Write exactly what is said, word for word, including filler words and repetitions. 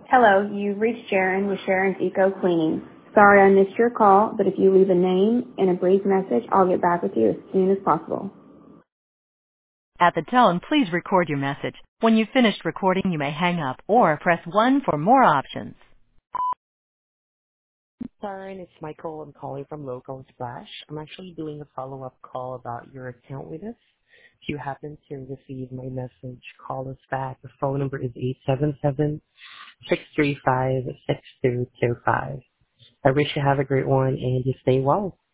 Hello, you've reached Sharon with Sharon's Eco Cleaning. Sorry I missed your call, but if you leave a name and a brief message, I'll get back with you as soon as possible. At the tone, please record your message. When you've finished recording, you may hang up or press one for more options. Darren, it's Michael. I'm calling from Local Splash. I'm actually doing a follow-up call about your account with us. If you happen to receive my message, call us back. The phone number is eight seven seven, six three five, six two two five. I wish you have a great one and you stay well.